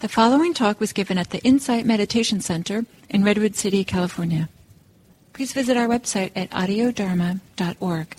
The following talk was given at the Insight Meditation Center in Redwood City, California. Please visit our website at audiodharma.org.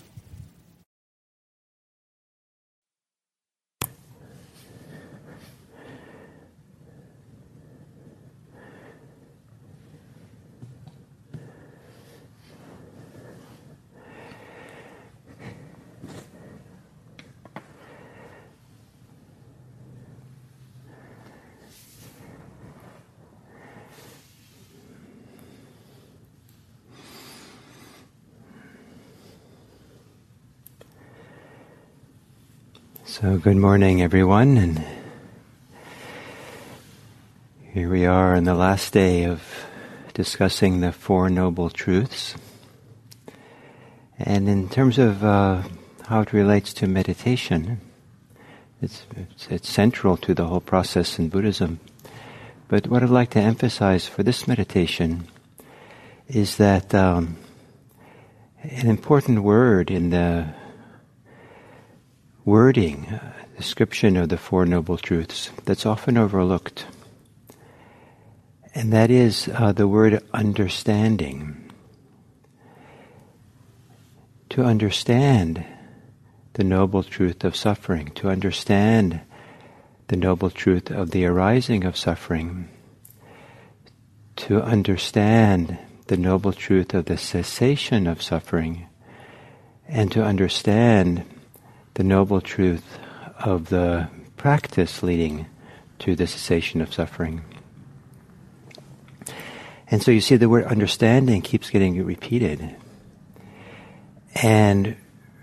So good morning, everyone, and here we are on the last day of discussing the Four Noble Truths. And in terms of how it relates to meditation, it's central to the whole process in Buddhism. But what I'd like to emphasize for this meditation is that an important word in the wording, description of the Four Noble Truths that's often overlooked. And that is the word understanding. To understand the noble truth of suffering, to understand the noble truth of the arising of suffering, to understand the noble truth of the cessation of suffering, and to understand the noble truth of the practice leading to the cessation of suffering. And so you see the word understanding keeps getting repeated. And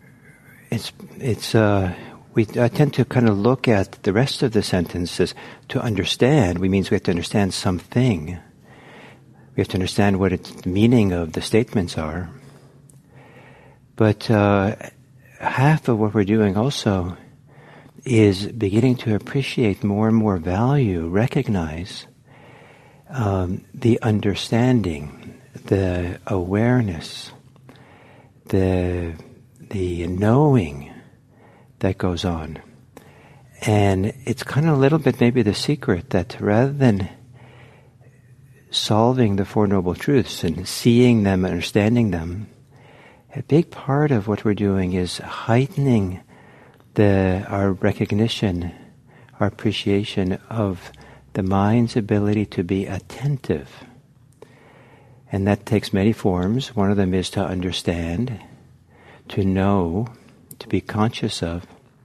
I tend to kind of look at the rest of the sentences. To understand, means we have to understand something. We have to understand what the meaning of the statements are. But half of what we're doing also is beginning to appreciate more and more value, recognize the understanding, the awareness, the knowing that goes on. And it's kind of a little bit maybe the secret that rather than solving the Four Noble Truths and seeing them, understanding them, a big part of what we're doing is heightening our recognition, our appreciation of the mind's ability to be attentive. And that takes many forms. One of them is to understand, to know, to be conscious of.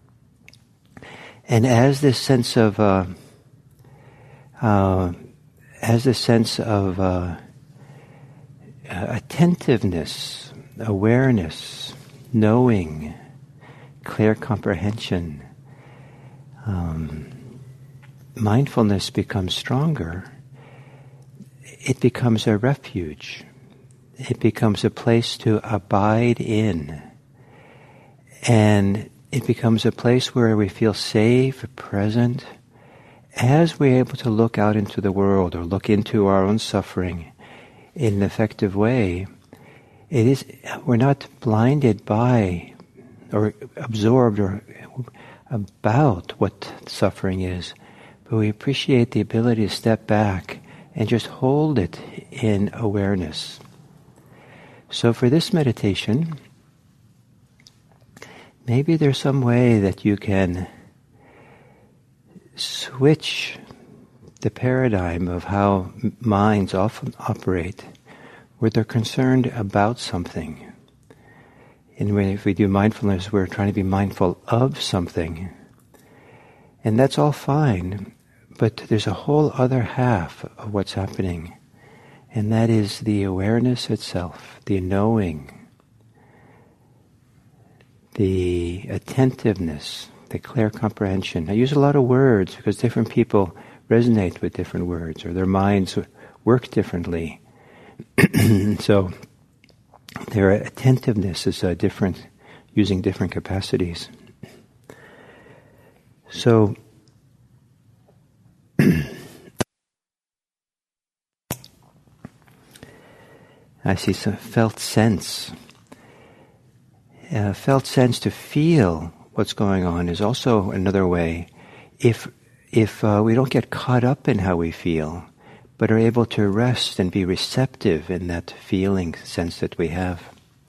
And as this sense of attentiveness, awareness, knowing, clear comprehension, mindfulness becomes stronger. It becomes a refuge. It becomes a place to abide in. And it becomes a place where we feel safe, present, as we're able to look out into the world or look into our own suffering in an effective way. We're not blinded by or absorbed or about what suffering is, but we appreciate the ability to step back and just hold it in awareness. So for this meditation, maybe there's some way that you can switch the paradigm of how minds often operate, where they're concerned about something. And if we do mindfulness, we're trying to be mindful of something. And that's all fine, but there's a whole other half of what's happening. And that is the awareness itself, the knowing, the attentiveness, the clear comprehension. I use a lot of words because different people resonate with different words, or their minds work differently. So their attentiveness is different, using different capacities. So I see some felt sense. Felt sense to feel what's going on is also another way. If if we don't get caught up in how we feel, but are able to rest and be receptive in that feeling sense that we have.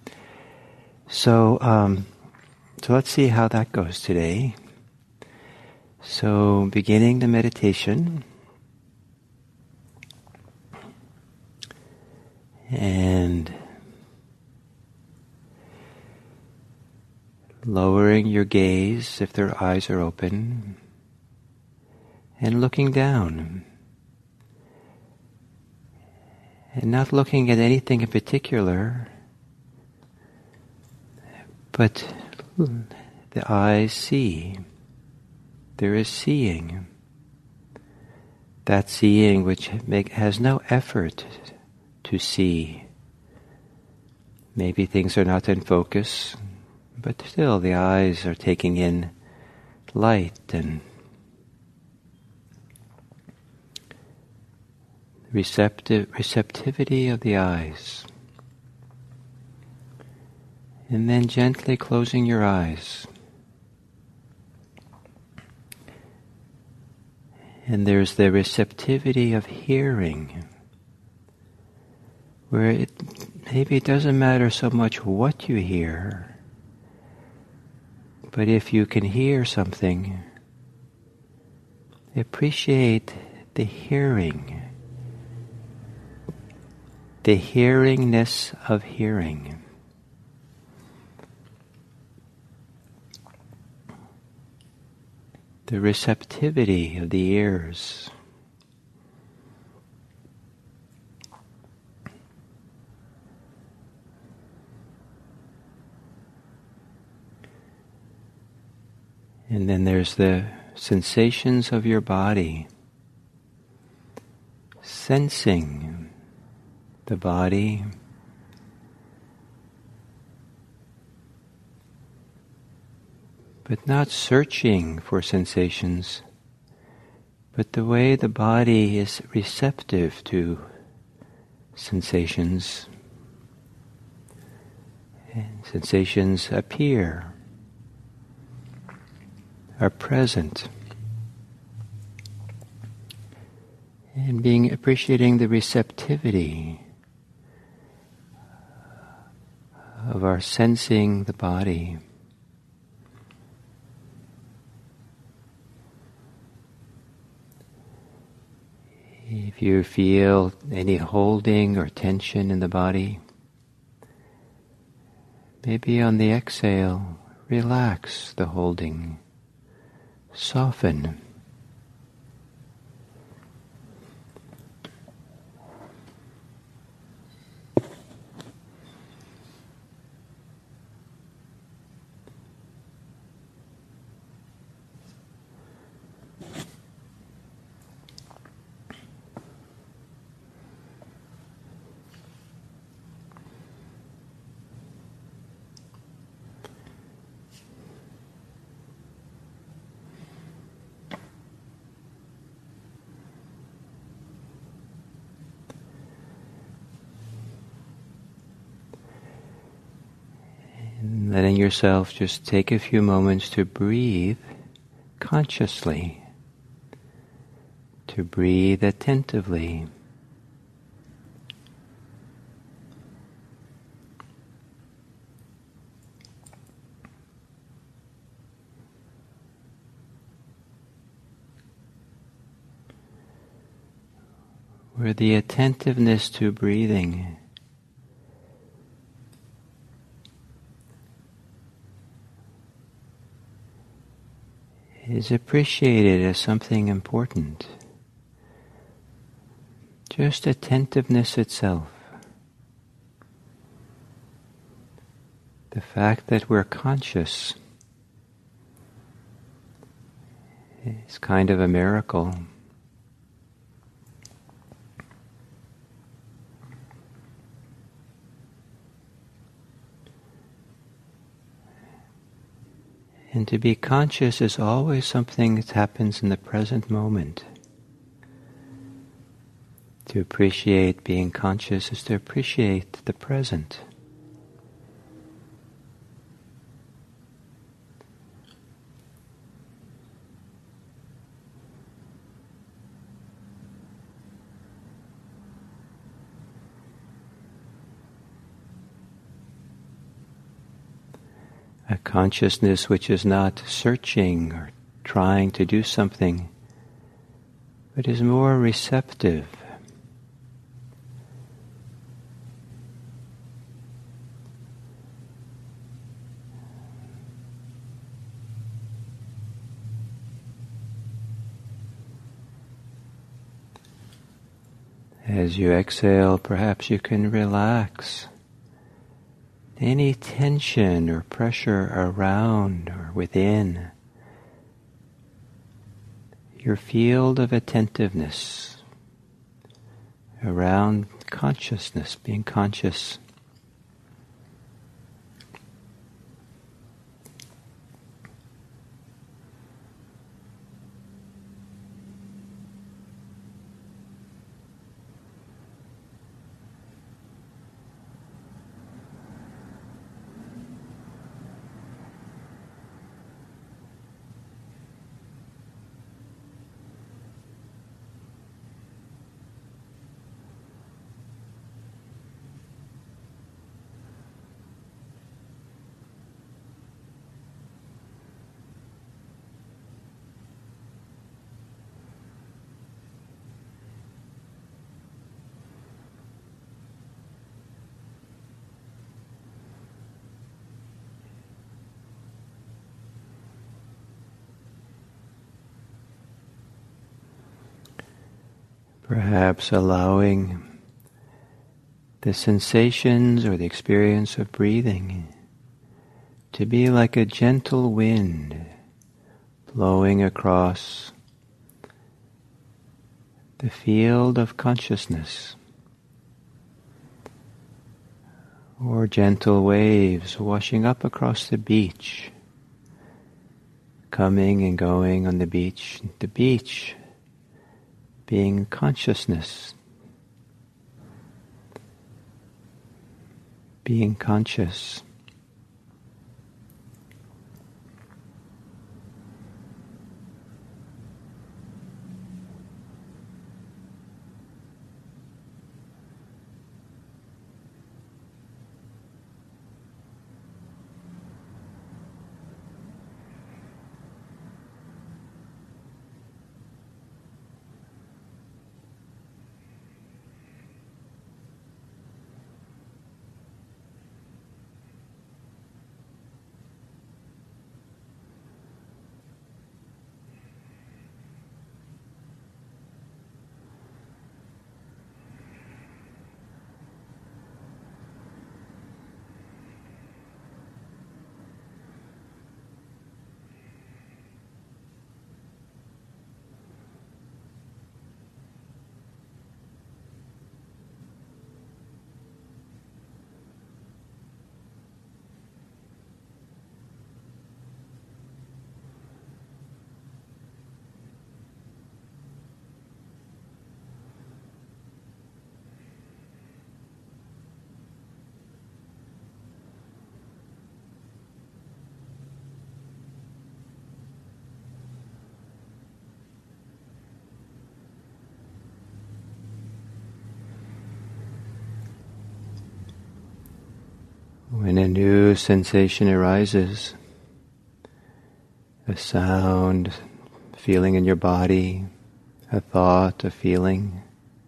So let's see how that goes today. So beginning the meditation, and lowering your gaze if their eyes are open, and looking down, and not looking at anything in particular, but the eyes see. There is seeing. That seeing which has no effort to see. Maybe things are not in focus, but still the eyes are taking in light and receptivity of the eyes. And then gently closing your eyes. And there's the receptivity of hearing, where maybe it doesn't matter so much what you hear, but if you can hear something, appreciate the hearing, the hearingness of hearing. The receptivity of the ears. And then there's the sensations of your body. Sensing the body. But not searching for sensations, but the way the body is receptive to sensations. And sensations appear, are present. And appreciating the receptivity of our sensing the body. If you feel any holding or tension in the body, maybe on the exhale, relax the holding, soften. Letting yourself just take a few moments to breathe consciously, to breathe attentively. Where the attentiveness to breathing is appreciated as something important. Just attentiveness itself. The fact that we're conscious is kind of a miracle. And to be conscious is always something that happens in the present moment. To appreciate being conscious is to appreciate the present. Consciousness which is not searching or trying to do something, but is more receptive. As you exhale, perhaps you can relax any tension or pressure around or within your field of attentiveness around consciousness, being conscious. Perhaps allowing the sensations or the experience of breathing to be like a gentle wind blowing across the field of consciousness, or gentle waves washing up across the beach, coming and going on the beach being consciousness, being conscious. When a new sensation arises, a sound, feeling in your body, a thought, a feeling,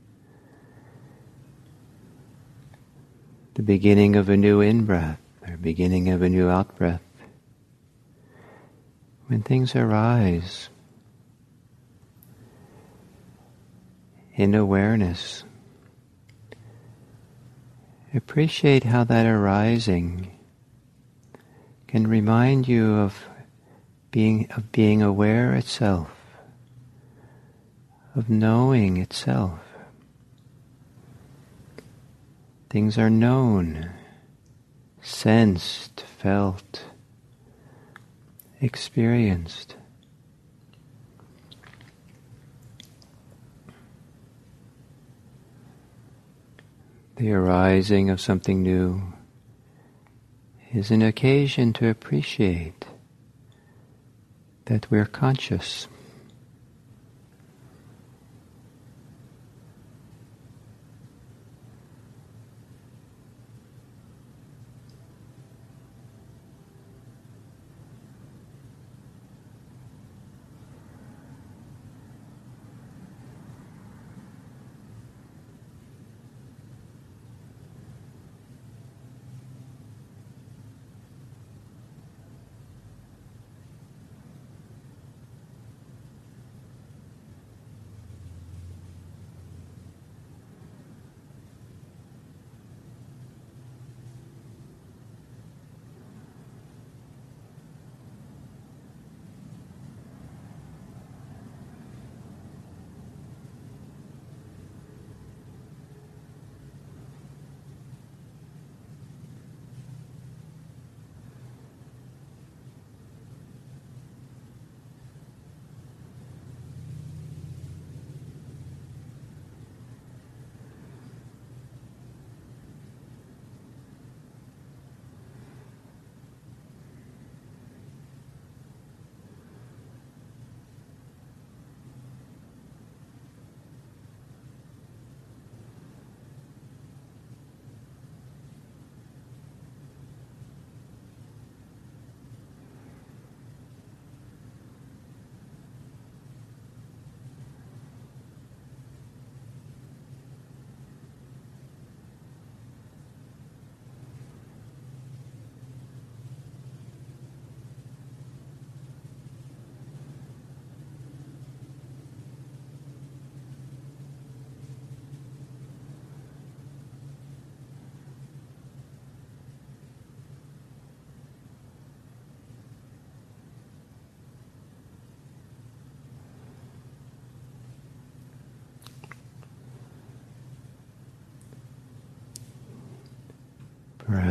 the beginning of a new in-breath or beginning of a new out-breath, when things arise in awareness, appreciate how that arising can remind you of being aware itself, of knowing itself. Things are known, sensed, felt, experienced. The arising of something new is an occasion to appreciate that we're conscious.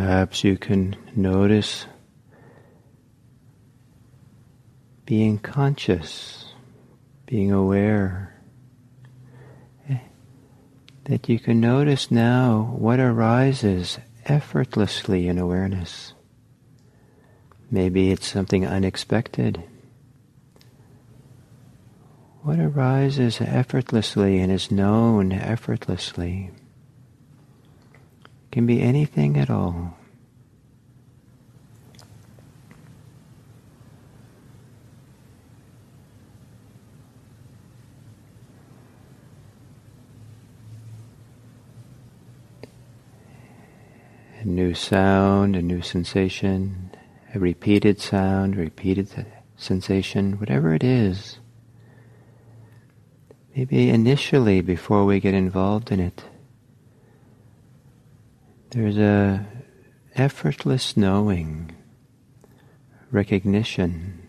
Perhaps you can notice being conscious, being aware, that you can notice now what arises effortlessly in awareness. Maybe it's something unexpected. What arises effortlessly and is known effortlessly can be anything at all. A new sound, a new sensation, a repeated sound, a repeated sensation, whatever it is. Maybe initially, before we get involved in it, there's a effortless knowing, recognition.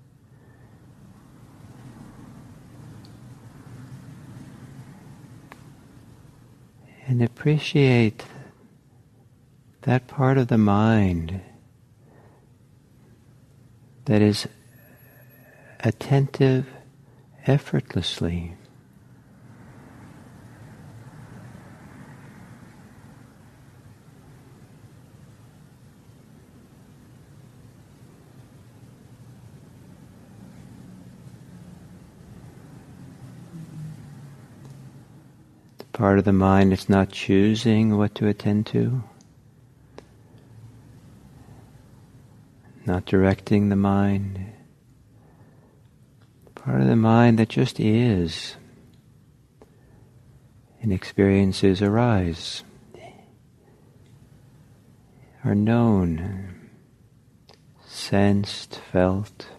And appreciate that part of the mind that is attentive effortlessly. The part of the mind that's not choosing what to attend to, not directing the mind. Part of the mind that just is, and experiences arise, are known, sensed, felt.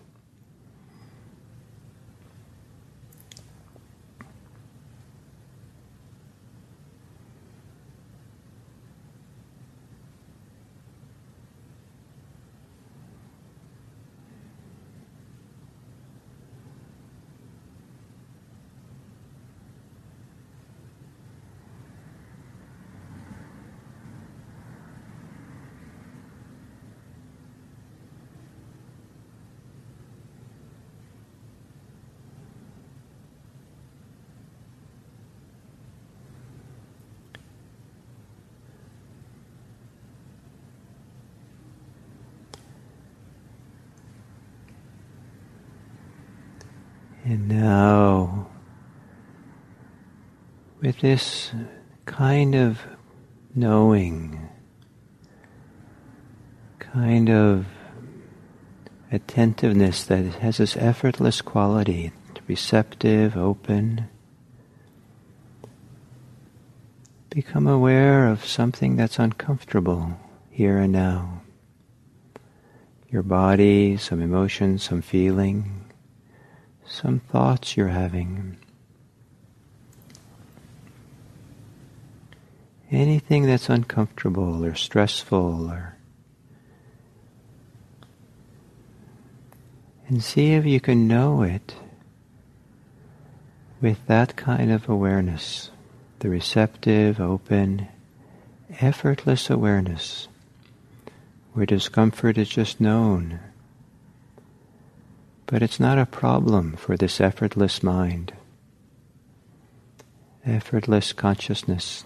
And now, with this kind of knowing, kind of attentiveness that has this effortless quality, receptive, open, become aware of something that's uncomfortable here and now. Your body, some emotion, some feeling, some thoughts you're having. Anything that's uncomfortable or stressful, and see if you can know it with that kind of awareness, the receptive, open, effortless awareness, where discomfort is just known. But it's not a problem for this effortless mind, effortless consciousness.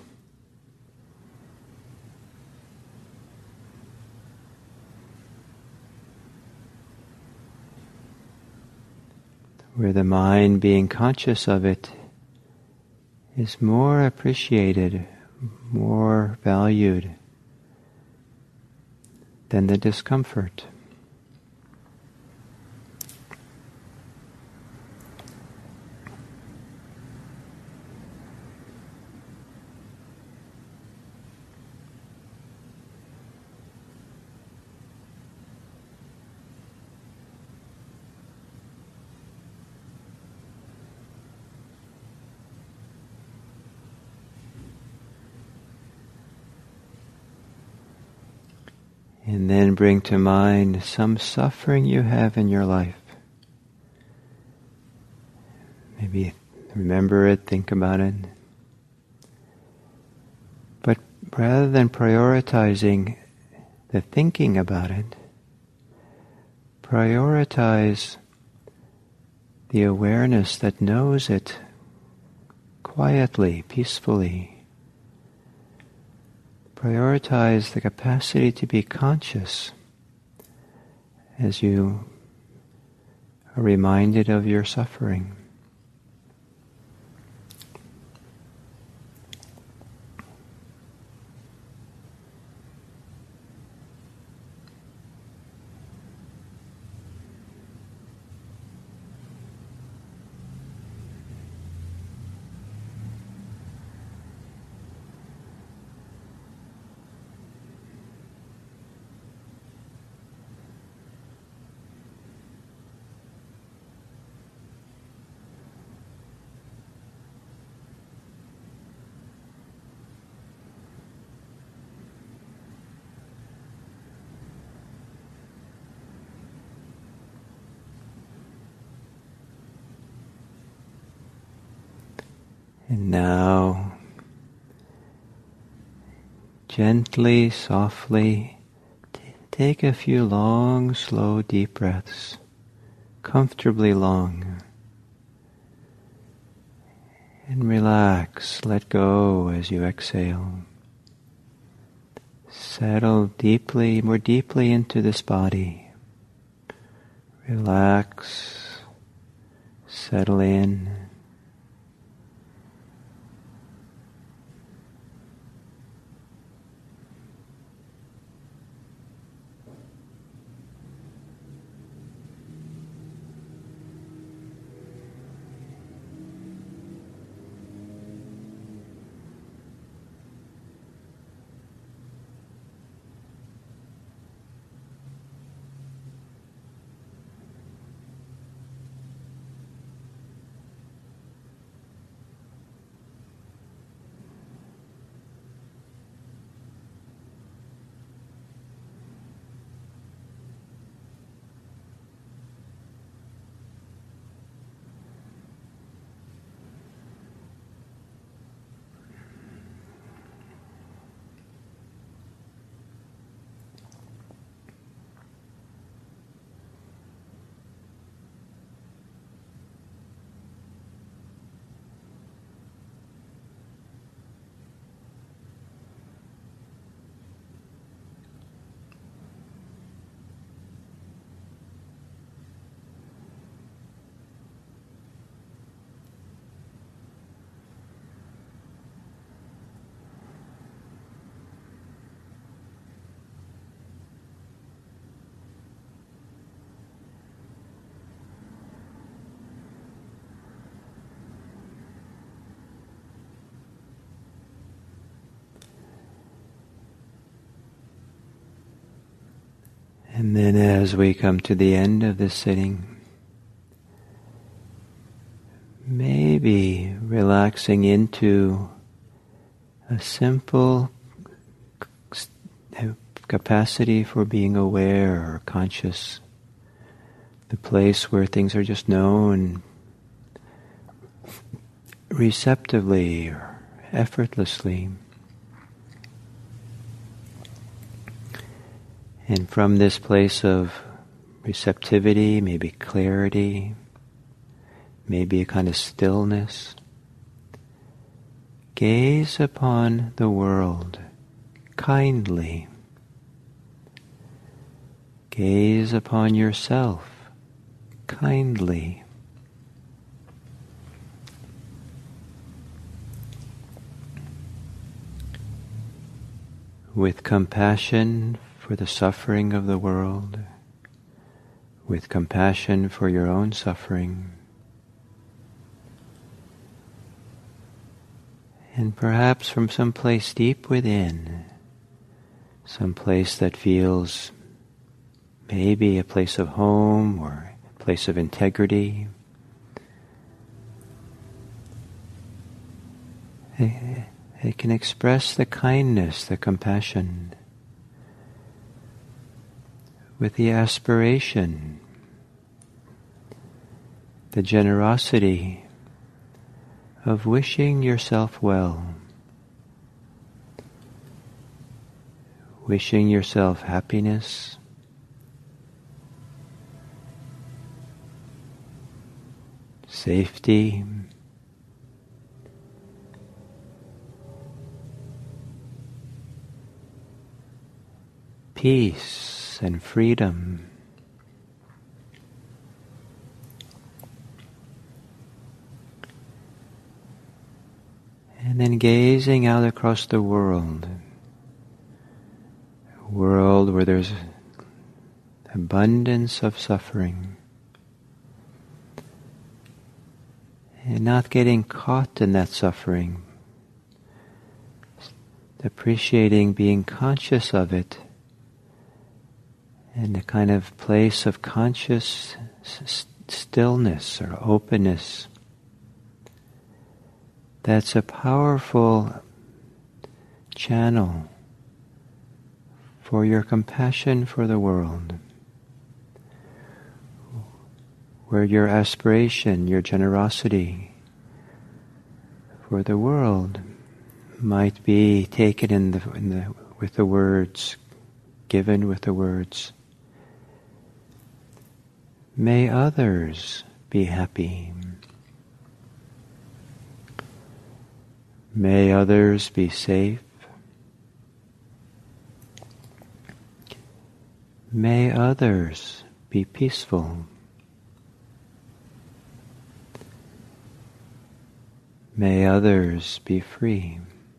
Where the mind being conscious of it is more appreciated, more valued than the discomfort. And then bring to mind some suffering you have in your life. Maybe remember it, think about it. But rather than prioritizing the thinking about it. Prioritize the awareness that knows it quietly, peacefully. Prioritize the capacity to be conscious as you are reminded of your suffering. And now, gently, softly, take a few long, slow, deep breaths, comfortably long. And relax, let go as you exhale. Settle deeply, more deeply into this body. Relax, settle in. And then as we come to the end of this sitting, maybe relaxing into a simple capacity for being aware or conscious, the place where things are just known receptively or effortlessly. And from this place of receptivity, maybe clarity, maybe a kind of stillness, gaze upon the world kindly. Gaze upon yourself kindly. With compassion for the suffering of the world, with compassion for your own suffering, and perhaps from some place deep within, some place that feels maybe a place of home or a place of integrity. It can express the kindness, the compassion, with the aspiration, the generosity of wishing yourself well, wishing yourself happiness, safety, peace and freedom. And then gazing out across the world, a world where there's abundance of suffering, and not getting caught in that suffering, appreciating being conscious of it, in a kind of place of conscious stillness or openness. That's a powerful channel for your compassion for the world, where your aspiration, your generosity for the world might be taken with the words, given with the words, "May others be happy. May others be safe. May others be peaceful. May others be free."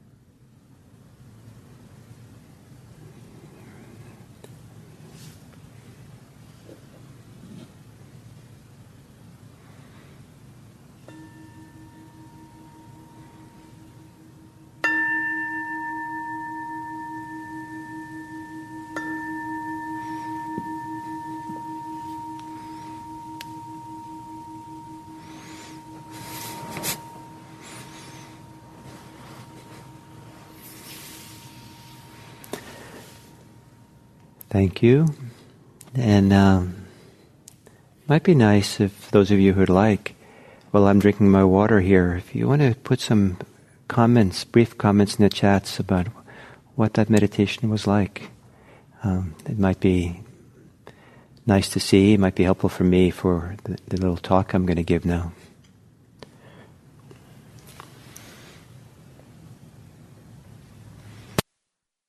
Thank you. And might be nice if those of you who'd like, while I'm drinking my water here, if you want to put some comments, brief comments in the chats about what that meditation was like. It might be nice to see. It might be helpful for me for the little talk I'm going to give now.